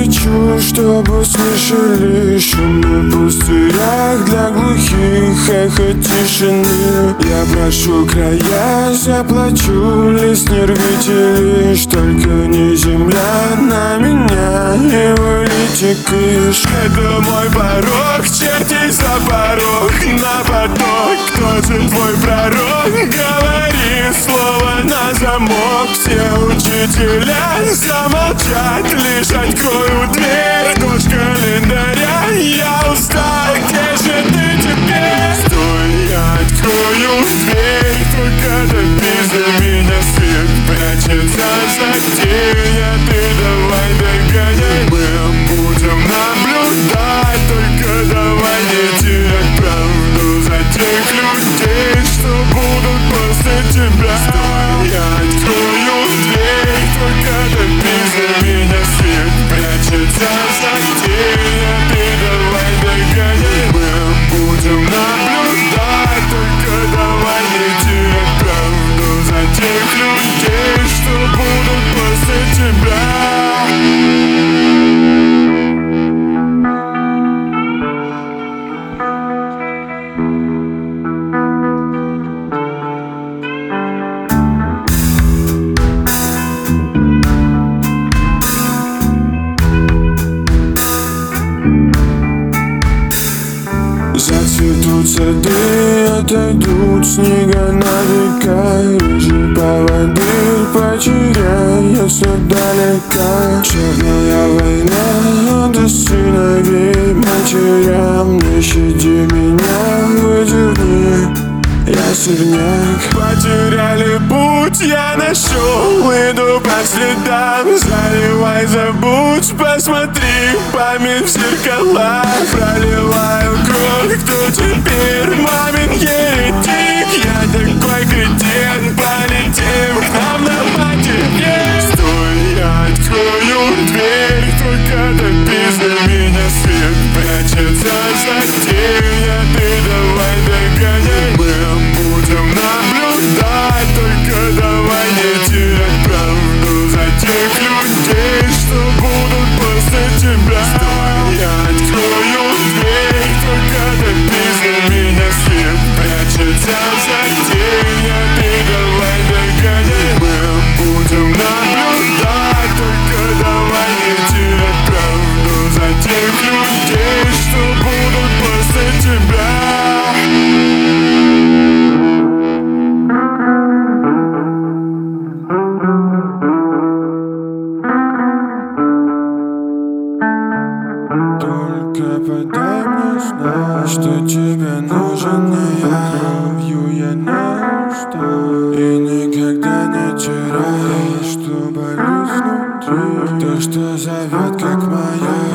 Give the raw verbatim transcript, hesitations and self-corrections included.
хочу, чтобы слышали шумный пустырях для глухих эхо тишины. Я прошу края, заплачу, лист не рвите лишь, только не земля на меня и вылейте кыш. Это мой порог, черти за порог, на поток. Кто же твой пророк? Говори слово на замок. Все учителя замолчат, лишь открою дверь. Дождь календаря, я устал, где же ты теперь? Стой, я открою дверь, только добей за меня свет. Прячется за тень, а ты давай догоняй. Мы будем наблюдать, только давай не терять правду за тех людей, что будут после тебя. Стой, я открою дверь, только добей за меня свет. Прячется за тень, а ты давай догоняй. Мы будем наблюдать, только давай не терять правду за тех людей, что будут после тебя. Зацветут сады, отойдут снега на века. Рыжий поводырь потеряется далека. Черная война до сыновей матерям. Не щади меня, выдерни, я сырняк. Потеряли путь, я нашел, иду по следам. Заливай, забудь, посмотри, память в зеркала. Проливаю кровь, кто теперь мамин еретик? Я такой кретин, полетим к нам на материк. Стой, я открою дверь, только добей за меня свет. Прячется за тень, а ты давай догоняй. Мы будем наблюдать, только давай не терять правду за тех людей, что будут после тебя. Стой, я открою дверь, только добей за меня свет. Прячется за тень, а ты давай догоняй. Мы будем наблюдать, только давай не терять правду за тех людей, что будут после тебя. Только подай мне знать, что тебе нужен не я. Кровью я не устал и никогда не теряй, что болит внутри. То, что зовет как моя.